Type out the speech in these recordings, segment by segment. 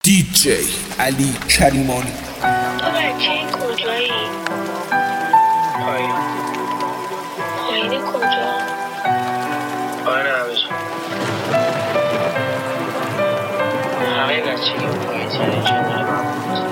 DJ علی کریمانی. تو بچه کجایی؟ پایین. پایین کجا؟ پایین همشون همه بچه که پایین سر کنار من بود.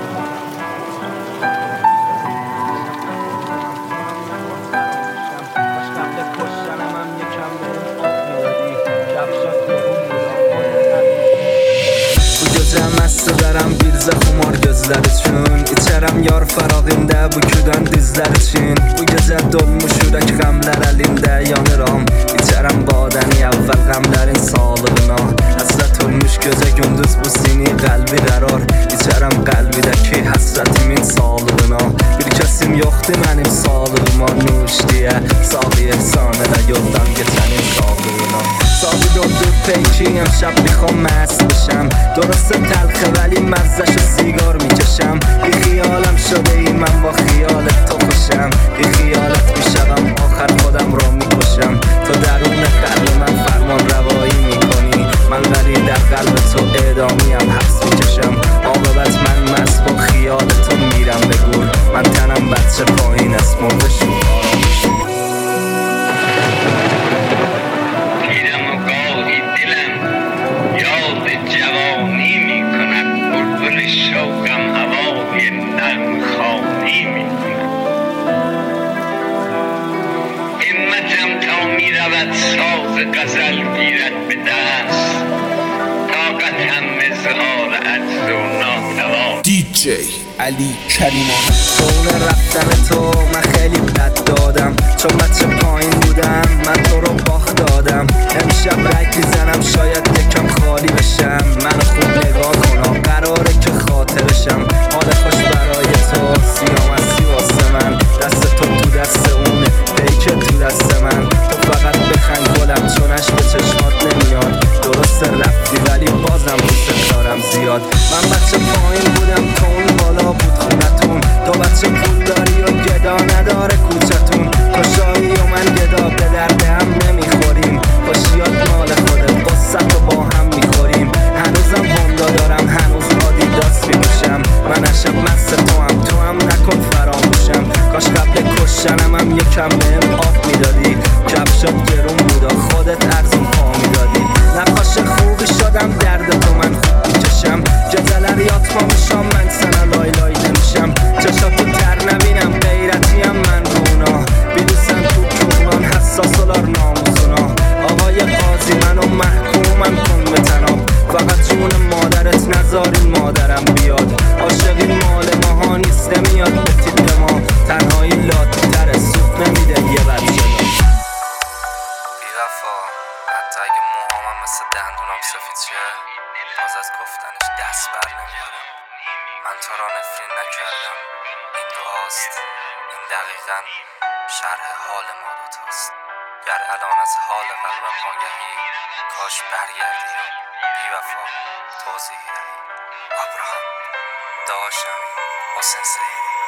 Dərəm birzə xumar gözlər üçün İçərəm yar fərağində bu küdən dizlər üçün Bu gecə dolmuş ürək qəmlər əlində yanıram İçərəm badəni əvvəl qəmlərin sağlığına Həsrət olmuş gözə gündüz bu sini qəlbi qərar İçərəm qəlbidəki həsrətimin sağlığına Bir kəsim yoxdur mənim sağlığıma nuş deyə Sağı ehsan elə yoldan geçənin sağlığına Sabi doldur peyki امشب میخوام مست بشم درسته تلخه ولی مزه‌ش سیگار میکشم بی خیالم شده ای من با خیالت تو خوشم بی خیالت میشم آخر خودم را میکشم تو درون قلب من فرمان روایی میکنی من ولی در قلب تو اعدامیم حبس میکشم عاقبت من مست با خیال تو میرم به گور من تنم بچه پایین است مرده شو شوقم هوای نرم خانی میکند همتم تا میرود ساز غزل گیرد به دست طاقتم اظهار عجز و ناتوانی DJ علی کریمانی. خونه رفتن تو من خیلی بد دادم چون بچه پایین بودم من تو رو باخت دادم امشب رگ میزنم شاید یکم خالی بشم منو خوب نگاه کن قراره که خاطرشم حال خوش برای تو سیام هستی واسه من دست تو تو دست اونه پیک تو دست من تو فقط بخند گلم چونش به چشمات نمیاد درست رفتی ولی بازم دوست دارم زیاد من بچه پایین بودم تو اون بالا بود خونتون تو بچه پول داری و گدا نداره کوچتون تو شایی و من گدا به درد هم نمیخوریم خوشیات مال خودت قصت رو با هم میخوریم هنوزم هوندا دارم هنوز آدیداس میپوشم من عشق مست تو هم نکن فراموشم کاش قبل کشتنم هم یکم بهم آب میدادی کفشات گرون بودا خودت ارزون پا میدادی نقاش خوبی شدم درد تو من خوب میکشم جزلر یاد پا میشم من سنا لای لای نمیشم چشاتو تر نبینم غیرتیم من رونا بیدوسن تو کونان حساس ولار ناموسونا آقای قاضی منو محکومم کن به تناب فقط جون مادرت نذارین مادرم بیاد عاشقین مال ماها نیست نمیاد به تیپ ما تنهایی لاتی تره سوخ نمیده یه بچه بی وفا حتی اگه موهامم مثل دندونام سفید شه باز از گفتنش دست بر نمیارم من تو را نفرین نکردم این دعاست این دقیقاً شرح حال ما دوتاست گر الان از حال قلبم آگهی کاش برگردی و بی وفا توضیحی دهی ابراهام داشمی حسین سیدی